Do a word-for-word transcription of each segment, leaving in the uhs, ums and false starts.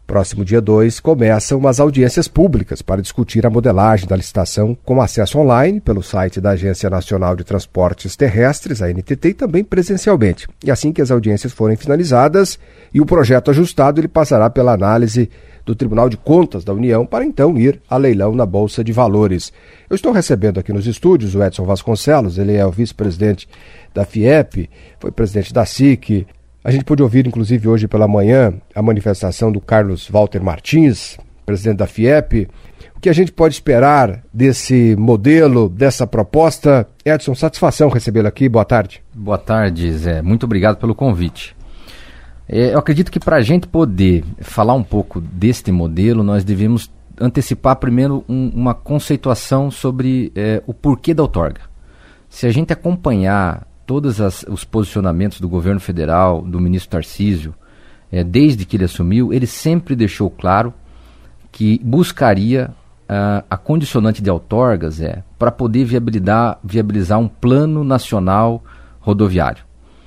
Próximo dia dois, começam as audiências públicas para discutir a modelagem da licitação com acesso online pelo site da Agência Nacional de Transportes Terrestres, a N T T, e também presencialmente. E assim que as audiências forem finalizadas e o projeto ajustado, ele passará pela análise do Tribunal de Contas da União para então ir a leilão na Bolsa de Valores. Eu estou recebendo aqui nos estúdios o Edson Vasconcelos, ele é o vice-presidente da FIEP, foi presidente da S I C. A gente pôde ouvir, inclusive, hoje pela manhã, a manifestação do Carlos Walter Martins, presidente da FIEP. O que a gente pode esperar desse modelo, dessa proposta? Edson, satisfação recebê-lo aqui. Boa tarde. Boa tarde, Zé. Muito obrigado pelo convite. É, eu acredito que para a gente poder falar um pouco deste modelo, nós devemos antecipar primeiro um, uma conceituação sobre é, o porquê da outorga. Se a gente acompanhar todos as, os posicionamentos do governo federal, do ministro Tarcísio, é, desde que ele assumiu, ele sempre deixou claro que buscaria uh, a condicionante de outorgas é, para poder viabilizar, viabilizar um plano nacional rodoviário.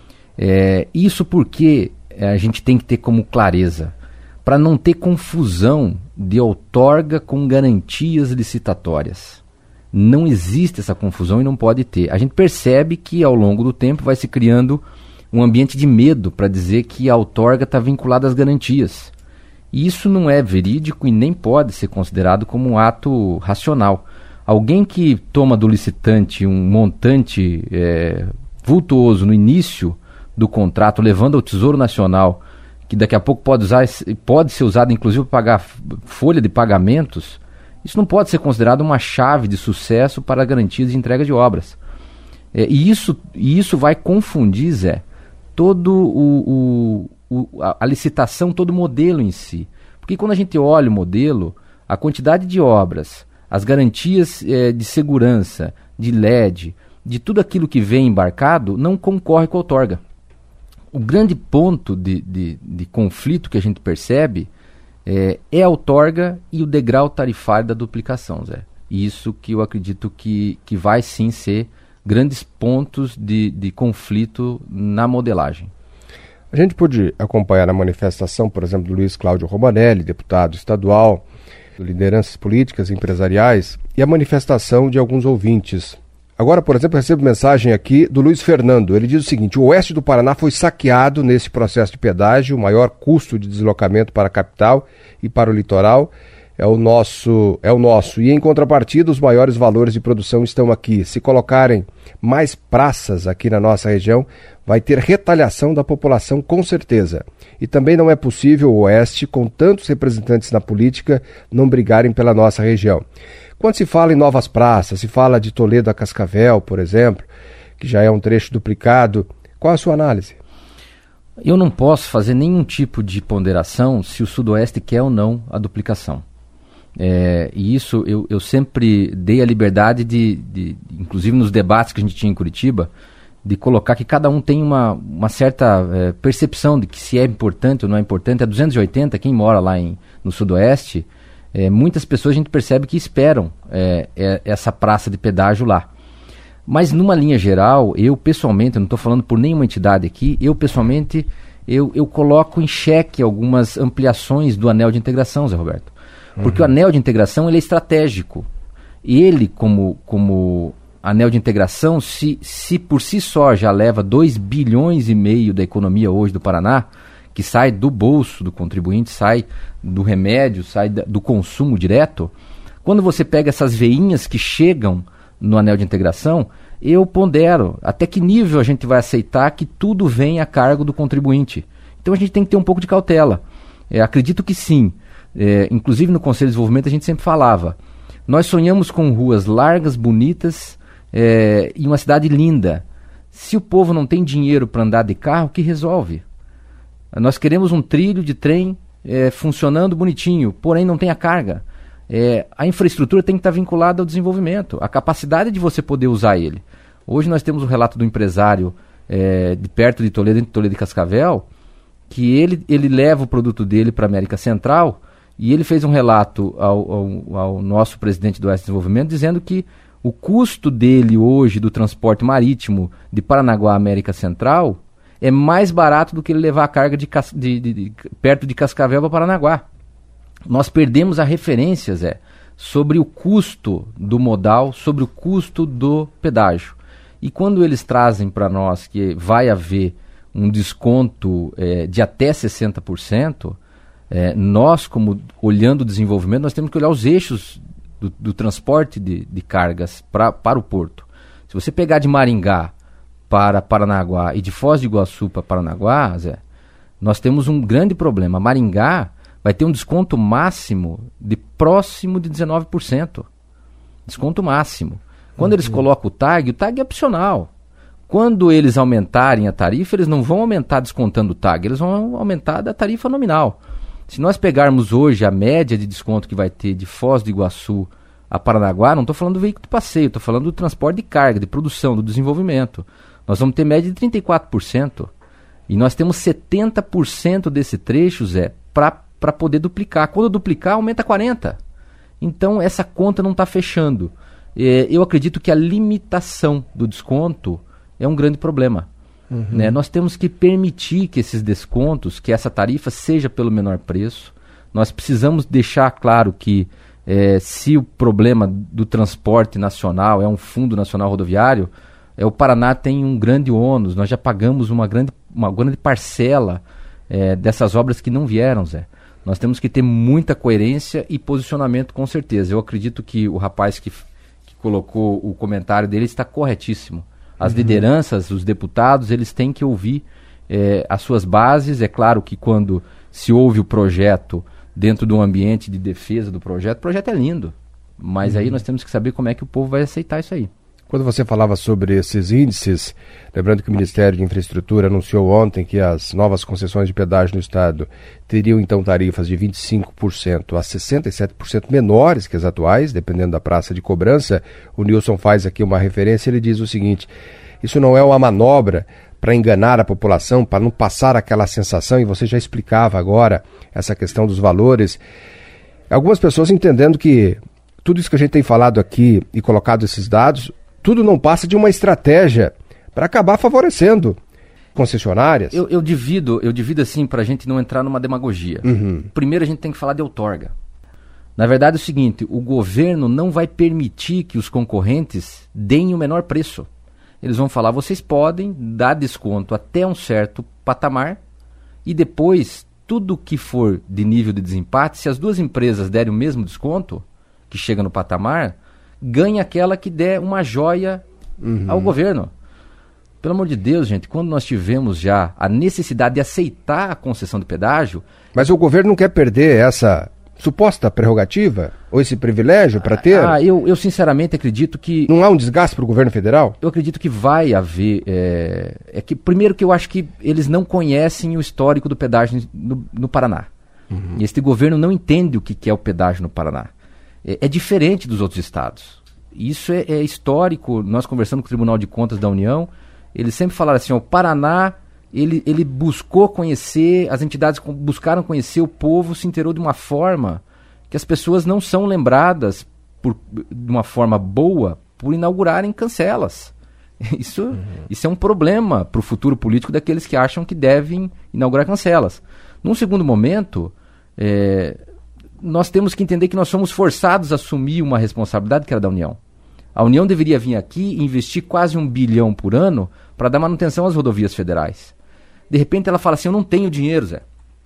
É, isso porque a gente tem que ter como clareza, para não ter confusão de outorga com garantias licitatórias. Não existe essa confusão e não pode ter. A gente percebe que ao longo do tempo vai se criando um ambiente de medo para dizer que a outorga está vinculada às garantias. E isso não é verídico e nem pode ser considerado como um ato racional. Alguém que toma do licitante um montante é, vultuoso no início do contrato, levando ao Tesouro Nacional, que daqui a pouco pode, usar, pode ser usado inclusive para pagar folha de pagamentos, isso não pode ser considerado uma chave de sucesso para garantias de entrega de obras. É, e isso, e isso vai confundir, Zé, todo o, o, o, a, a licitação, todo o modelo em si. Porque quando a gente olha o modelo, a quantidade de obras, as garantias é, de segurança, de L E D, de tudo aquilo que vem embarcado, não concorre com a outorga. O grande ponto de, de, de conflito que a gente percebe é, é a outorga e o degrau tarifário da duplicação, Zé. Isso que eu acredito que, que vai sim ser grandes pontos de, de conflito na modelagem. A gente pôde acompanhar a manifestação, por exemplo, do Luiz Cláudio Romanelli, deputado estadual, de lideranças políticas e empresariais, e a manifestação de alguns ouvintes. Agora, por exemplo, eu recebo mensagem aqui do Luiz Fernando. Ele diz o seguinte: o oeste do Paraná foi saqueado nesse processo de pedágio, o maior custo de deslocamento para a capital e para o litoral é o nosso, é o nosso. E em contrapartida, os maiores valores de produção estão aqui. Se colocarem mais praças aqui na nossa região, vai ter retaliação da população com certeza. E também não é possível o oeste, com tantos representantes na política, não brigarem pela nossa região. Quando se fala em novas praças, se fala de Toledo a Cascavel, por exemplo, que já é um trecho duplicado, qual a sua análise? Eu não posso fazer nenhum tipo de ponderação se o Sudoeste quer ou não a duplicação. É, e isso eu, eu sempre dei a liberdade de, de, inclusive nos debates que a gente tinha em Curitiba, de colocar que cada um tem uma, uma certa é, percepção de que se é importante ou não é importante. A duzentos e oitenta, quem mora lá em, no Sudoeste, É, muitas pessoas a gente percebe que esperam é, é, essa praça de pedágio lá. Mas numa linha geral, eu pessoalmente, eu não estou falando por nenhuma entidade aqui, eu pessoalmente, eu, eu coloco em xeque algumas ampliações do anel de integração, Zé Roberto. Porque uhum. o anel de integração ele é estratégico. Ele, como, como anel de integração, se, se por si só já leva dois bilhões e meio da economia hoje do Paraná, que sai do bolso do contribuinte, sai do remédio, sai do consumo direto, quando você pega essas veinhas que chegam no anel de integração, eu pondero até que nível a gente vai aceitar que tudo vem a cargo do contribuinte. Então a gente tem que ter um pouco de cautela. É, acredito que sim. É, inclusive no Conselho de Desenvolvimento a gente sempre falava, nós sonhamos com ruas largas, bonitas é, e uma cidade linda. Se o povo não tem dinheiro para andar de carro, que resolve? Nós queremos um trilho de trem é, funcionando bonitinho, porém não tem a carga. É, a infraestrutura tem que estar vinculada ao desenvolvimento, a capacidade de você poder usar ele. Hoje nós temos o relato do empresário é, de perto de Toledo, entre Toledo e Cascavel, que ele, ele leva o produto dele para a América Central, e ele fez um relato ao, ao, ao nosso presidente do Oeste Desenvolvimento, dizendo que o custo dele hoje do transporte marítimo de Paranaguá à América Central é mais barato do que ele levar a carga de, de, de, de perto de Cascavel para Paranaguá. nós perdemos a referência, Zé, sobre o custo do modal, sobre o custo do pedágio. E quando eles trazem para nós que vai haver um desconto é, de até sessenta por cento, é, nós, como olhando o desenvolvimento, nós temos que olhar os eixos do, do transporte de, de cargas pra, para o porto. Se você pegar de Maringá para Paranaguá e de Foz do Iguaçu para Paranaguá, Zé, nós temos um grande problema. Maringá vai ter um desconto máximo de próximo de dezenove por cento. Desconto máximo. Quando uhum. eles colocam o tag, o tag é opcional. Quando eles aumentarem a tarifa, eles não vão aumentar descontando o tag, eles vão aumentar da tarifa nominal. Se nós pegarmos hoje a média de desconto que vai ter de Foz do Iguaçu a Paranaguá, não estou falando do veículo de passeio, estou falando do transporte de carga, de produção, do desenvolvimento. Nós vamos ter média de trinta e quatro por cento. E nós temos setenta por cento desse trecho, Zé, para poder duplicar. Quando duplicar, aumenta quarenta por cento. Então, essa conta não está fechando. É, eu acredito que a limitação do desconto é um grande problema. Uhum. Né? Nós temos que permitir que esses descontos, que essa tarifa seja pelo menor preço. Nós precisamos deixar claro que é, se o problema do transporte nacional é um fundo nacional rodoviário, é, o Paraná tem um grande ônus. Nós já pagamos uma grande, uma grande parcela é, dessas obras que não vieram, Zé. Nós temos que ter muita coerência e posicionamento, com certeza. Eu acredito que o rapaz que, que colocou o comentário dele está corretíssimo. As uhum. lideranças, os deputados, eles têm que ouvir eh, as suas bases. É claro que quando se ouve o projeto dentro de um ambiente de defesa do projeto, o projeto é lindo. Mas uhum. aí nós temos que saber como é que o povo vai aceitar isso aí. Quando você falava sobre esses índices, lembrando que o Ministério de Infraestrutura anunciou ontem que as novas concessões de pedágio no estado teriam então tarifas de vinte e cinco por cento a sessenta e sete por cento menores que as atuais, dependendo da praça de cobrança. O Nilson faz aqui uma referência, ele diz o seguinte: isso não é uma manobra para enganar a população, para não passar aquela sensação, e você já explicava agora essa questão dos valores. Algumas pessoas entendendo que tudo isso que a gente tem falado aqui e colocado esses dados, tudo não passa de uma estratégia para acabar favorecendo concessionárias. Eu, eu divido, eu divido assim, para a gente não entrar numa demagogia. Uhum. Primeiro a gente tem que falar de outorga. Na verdade é o seguinte, o governo não vai permitir que os concorrentes deem o menor preço. Eles vão falar, vocês podem dar desconto até um certo patamar e depois, tudo que for de nível de desempate, se as duas empresas derem o mesmo desconto, que chega no patamar, ganha aquela que der uma joia uhum. ao governo. Pelo amor de Deus, gente, quando nós tivemos já a necessidade de aceitar a concessão de pedágio... Mas o governo não quer perder essa suposta prerrogativa ou esse privilégio para ter? Ah, eu, eu sinceramente acredito que... Não há um desgaste para o governo federal? Eu acredito que vai haver... É, é que, primeiro que eu acho que eles não conhecem o histórico do pedágio no, no Paraná. Uhum. E este governo não entende o que, que é o pedágio no Paraná. É, é diferente dos outros estados. Isso é, é histórico. Nós conversando com o Tribunal de Contas da União, eles sempre falaram assim, ó, o Paraná, ele, ele buscou conhecer, as entidades buscaram conhecer, o povo se inteirou de uma forma que as pessoas não são lembradas por, de uma forma boa por inaugurarem cancelas. Isso, uhum. isso é um problema para o futuro político daqueles que acham que devem inaugurar cancelas. Num segundo momento, é, nós temos que entender que nós somos forçados a assumir uma responsabilidade que era da União. A União deveria vir aqui e investir quase um bilhão por ano para dar manutenção às rodovias federais. De repente ela fala assim, eu não tenho dinheiro, Zé.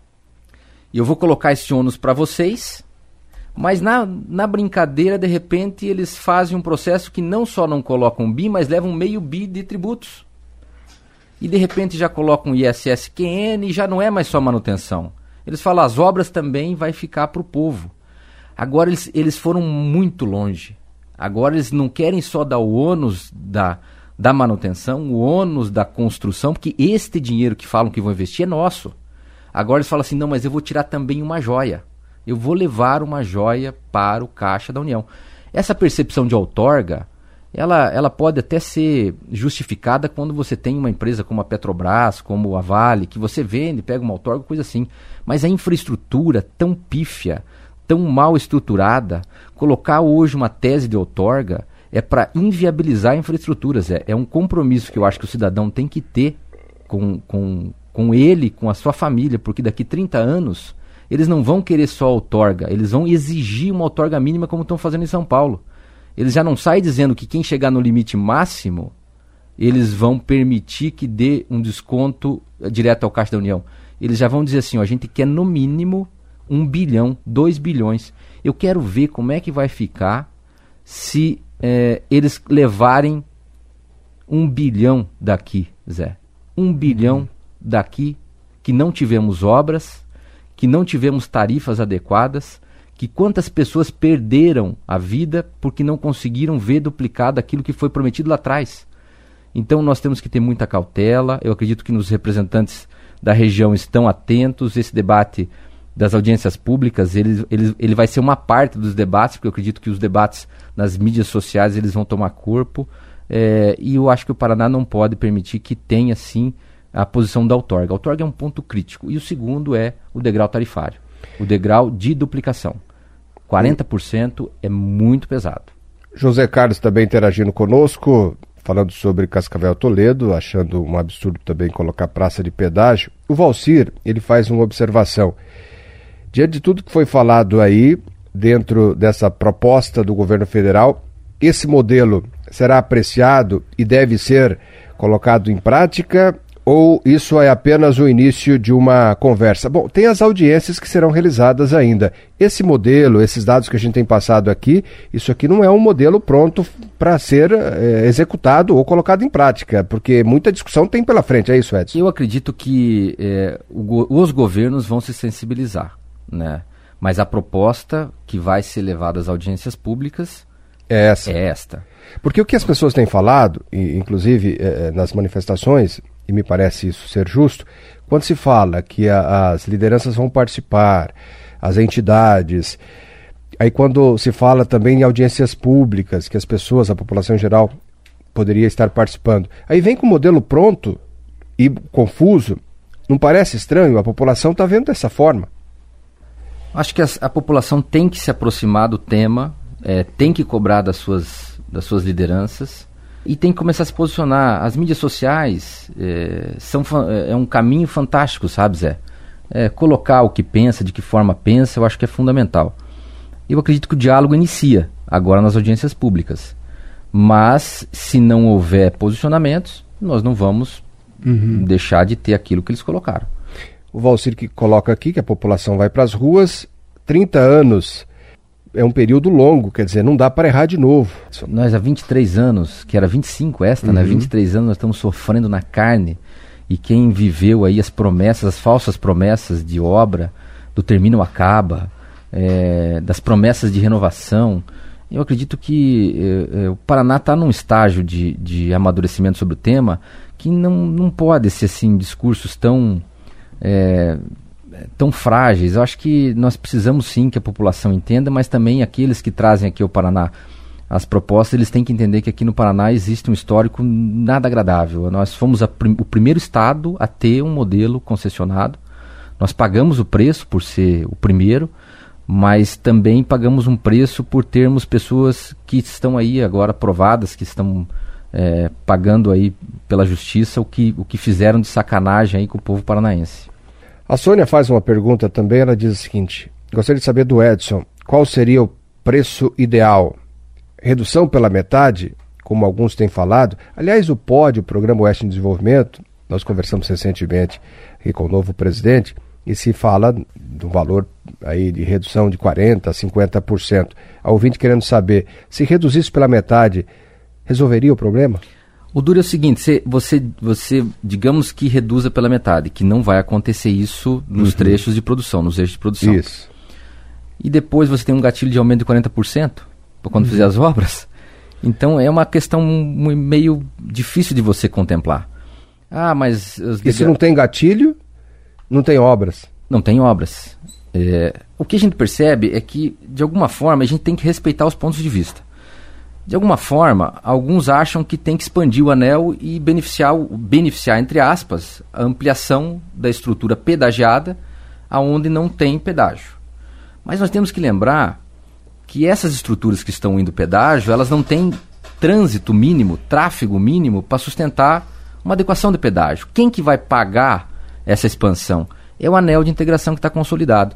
E eu vou colocar esse ônus para vocês, mas na, na brincadeira, de repente, eles fazem um processo que não só não colocam um bi, mas levam meio bi de tributos. E de repente já colocam I S S Q N e já não é mais só manutenção. Eles falam, as obras também vai ficar para o povo. Agora eles, eles foram muito longe. Agora eles não querem só dar o ônus da, da manutenção, o ônus da construção, porque este dinheiro que falam que vão investir é nosso. Agora eles falam assim, não, mas eu vou tirar também uma joia. Eu vou levar uma joia para o caixa da União. Essa percepção de outorga, ela, ela pode até ser justificada quando você tem uma empresa como a Petrobras, como a Vale, que você vende, pega uma outorga, coisa assim. Mas a infraestrutura tão pífia, tão mal estruturada, colocar hoje uma tese de outorga é para inviabilizar infraestruturas. É, é um compromisso que eu acho que o cidadão tem que ter com, com, com ele, com a sua família, porque daqui trinta anos eles não vão querer só outorga, eles vão exigir uma outorga mínima como estão fazendo em São Paulo. Eles já não saem dizendo que quem chegar no limite máximo, eles vão permitir que dê um desconto direto ao Caixa da União. Eles já vão dizer assim, ó, a gente quer no mínimo um bilhão, dois bilhões. Eu quero ver como é que vai ficar se é, eles levarem um bilhão daqui, Zé. Um bilhão daqui que não tivemos obras, que não tivemos tarifas adequadas, que quantas pessoas perderam a vida porque não conseguiram ver duplicado aquilo que foi prometido lá atrás. Então nós temos que ter muita cautela. Eu acredito que os representantes da região estão atentos. Esse debate das audiências públicas, ele, ele, ele vai ser uma parte dos debates, porque eu acredito que os debates nas mídias sociais eles vão tomar corpo. É, e eu acho que o Paraná não pode permitir que tenha, sim, a posição da outorga. A outorga é um ponto crítico. E o segundo é o degrau tarifário, o degrau de duplicação. quarenta por cento é muito pesado. José Carlos também interagindo conosco, falando sobre Cascavel Toledo, achando um absurdo também colocar praça de pedágio. O Valcir, ele faz uma observação. Diante de tudo que foi falado aí, dentro dessa proposta do governo federal, esse modelo será apreciado e deve ser colocado em prática, ou isso é apenas o início de uma conversa? Bom, tem as audiências que serão realizadas ainda. Esse modelo, esses dados que a gente tem passado aqui, isso aqui não é um modelo pronto para ser é, executado ou colocado em prática, porque muita discussão tem pela frente, é isso, Edson? Eu acredito que é, o, os governos vão se sensibilizar, né? Mas a proposta que vai ser levada às audiências públicas é essa. É esta. Porque o que as pessoas têm falado, e, inclusive é, nas manifestações, e me parece isso ser justo, quando se fala que a, as lideranças vão participar, as entidades, aí quando se fala também em audiências públicas, que as pessoas, a população em geral, poderia estar participando, aí vem com o modelo pronto e confuso, não parece estranho? A população está vendo dessa forma. Acho que a, a população tem que se aproximar do tema, é, tem que cobrar das suas, das suas lideranças, e tem que começar a se posicionar. As mídias sociais é, são, é um caminho fantástico, sabe, Zé? É, colocar o que pensa, de que forma pensa, eu acho que é fundamental. Eu acredito que o diálogo inicia agora nas audiências públicas. Mas, se não houver posicionamentos, nós não vamos uhum. deixar de ter aquilo que eles colocaram. O Valcir que coloca aqui que a população vai para as ruas, trinta anos... é um período longo, quer dizer, não dá para errar de novo. Nós há vinte e três anos, que era vinte e cinco esta, uhum. né? vinte e três anos nós estamos sofrendo na carne. E quem viveu aí as promessas, as falsas promessas de obra, do termina ou acaba, é, das promessas de renovação, eu acredito que é, é, o Paraná está num estágio de, de amadurecimento sobre o tema que não, não pode ser assim, discursos tão... É, tão frágeis. Eu acho que nós precisamos sim que a população entenda, mas também aqueles que trazem aqui ao Paraná as propostas, eles têm que entender que aqui no Paraná existe um histórico nada agradável. Nós fomos a prim- o primeiro estado a ter um modelo concessionado. Nós pagamos o preço por ser o primeiro, mas também pagamos um preço por termos pessoas que estão aí agora provadas, que estão é, pagando aí pela justiça o que, o que fizeram de sacanagem aí com o povo paranaense. A Sônia faz uma pergunta também, ela diz o seguinte: gostaria de saber do Edson, qual seria o preço ideal? Redução pela metade, como alguns têm falado? Aliás, o P O D, o Programa Oeste de Desenvolvimento, nós conversamos recentemente aqui com o novo presidente, e se fala do valor aí de redução de quarenta por cento a cinquenta por cento. A ouvinte querendo saber, se reduzisse pela metade, resolveria o problema? O duro é o seguinte, você, você, você, digamos que reduza pela metade, que não vai acontecer isso nos uhum. trechos de produção, nos eixos de produção. Isso. E depois você tem um gatilho de aumento de quarenta por cento quando uhum. fizer as obras. Então é uma questão meio difícil de você contemplar. Ah, mas... Os e se não tem gatilho, não tem obras? Não tem obras. É, o que a gente percebe é que, de alguma forma, a gente tem que respeitar os pontos de vista. De alguma forma, alguns acham que tem que expandir o anel e beneficiar, beneficiar, entre aspas, a ampliação da estrutura pedagiada aonde não tem pedágio. Mas nós temos que lembrar que essas estruturas que estão indo pedágio, elas não têm trânsito mínimo, tráfego mínimo para sustentar uma adequação de pedágio. Quem que vai pagar essa expansão? É o anel de integração que está consolidado.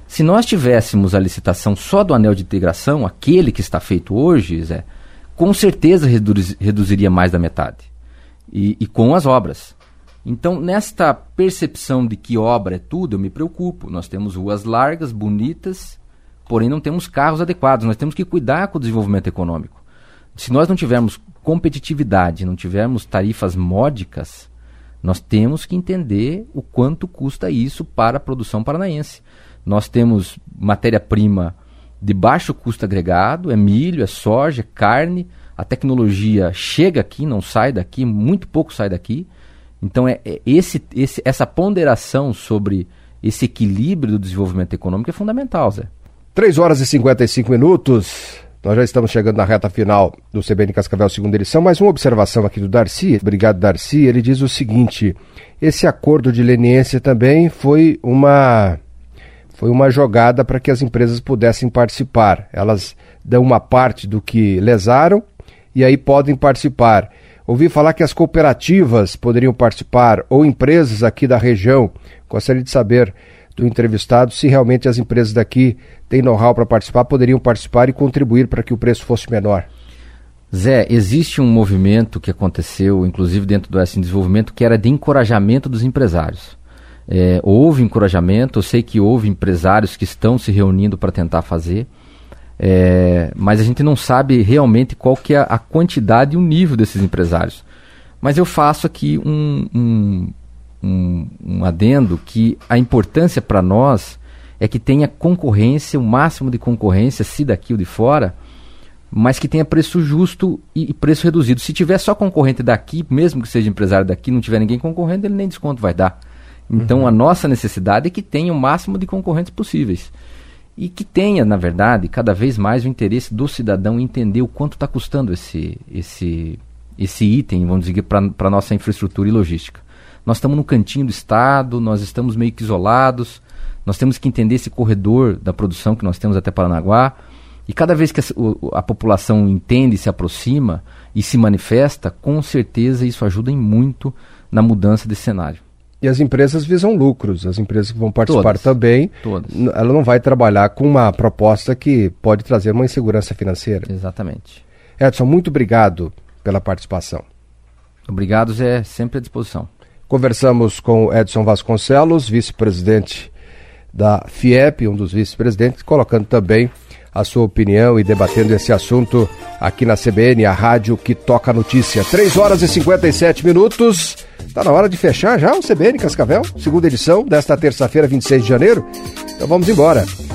Se nós tivéssemos a licitação só do anel de integração, aquele que está feito hoje, Zé, com certeza reduz, reduziria mais da metade. E, e com as obras. Então, nesta percepção de que obra é tudo, eu me preocupo. Nós temos ruas largas, bonitas, porém não temos carros adequados. Nós temos que cuidar com o desenvolvimento econômico. Se nós não tivermos competitividade, não tivermos tarifas módicas, nós temos que entender o quanto custa isso para a produção paranaense. Nós temos matéria-prima de baixo custo agregado, é milho, é soja, é carne, a tecnologia chega aqui, não sai daqui, muito pouco sai daqui. Então é, é esse, esse, essa ponderação sobre esse equilíbrio do desenvolvimento econômico é fundamental, Zé. três horas e cinquenta e cinco minutos, nós já estamos chegando na reta final do C B N Cascavel segunda edição, mas uma observação aqui do Darcy, obrigado Darcy, ele diz o seguinte: esse acordo de leniência também foi uma... Foi uma jogada para que as empresas pudessem participar. Elas dão uma parte do que lesaram e aí podem participar. Ouvi falar que as cooperativas poderiam participar, ou empresas aqui da região. Gostaria de saber do entrevistado se realmente as empresas daqui têm know-how para participar, poderiam participar e contribuir para que o preço fosse menor. Zé, existe um movimento que aconteceu, inclusive dentro do S em Desenvolvimento, que era de encorajamento dos empresários. É, houve encorajamento, eu sei que houve empresários que estão se reunindo para tentar fazer, é, mas a gente não sabe realmente qual que é a quantidade e o nível desses empresários. Mas eu faço aqui um, um, um, um adendo que a importância para nós é que tenha concorrência, o máximo de concorrência, se daqui ou de fora, mas que tenha preço justo e, e preço reduzido. Se tiver só concorrente daqui, mesmo que seja empresário daqui, não tiver ninguém concorrendo, ele nem desconto vai dar. Então, uhum. a nossa necessidade é que tenha o máximo de concorrentes possíveis. E que tenha, na verdade, cada vez mais o interesse do cidadão em entender o quanto está custando esse, esse, esse item, vamos dizer, para a nossa infraestrutura e logística. Nós estamos no cantinho do Estado, nós estamos meio que isolados, nós temos que entender esse corredor da produção que nós temos até Paranaguá. E cada vez que a, a população entende, se aproxima e se manifesta, com certeza isso ajuda em muito na mudança desse cenário. E as empresas visam lucros, as empresas que vão participar todas, também, todas. Ela não vai trabalhar com uma proposta que pode trazer uma insegurança financeira. Exatamente. Edson, muito obrigado pela participação. Obrigado, Zé, sempre à disposição. Conversamos com Edson Vasconcelos, vice-presidente da FIEP, um dos vice-presidentes, colocando também a sua opinião e debatendo esse assunto aqui na C B N, a rádio que toca a notícia. três horas e cinquenta e sete minutos. Está na hora de fechar já o C B N Cascavel, segunda edição desta terça-feira, vinte e seis de janeiro. Então vamos embora.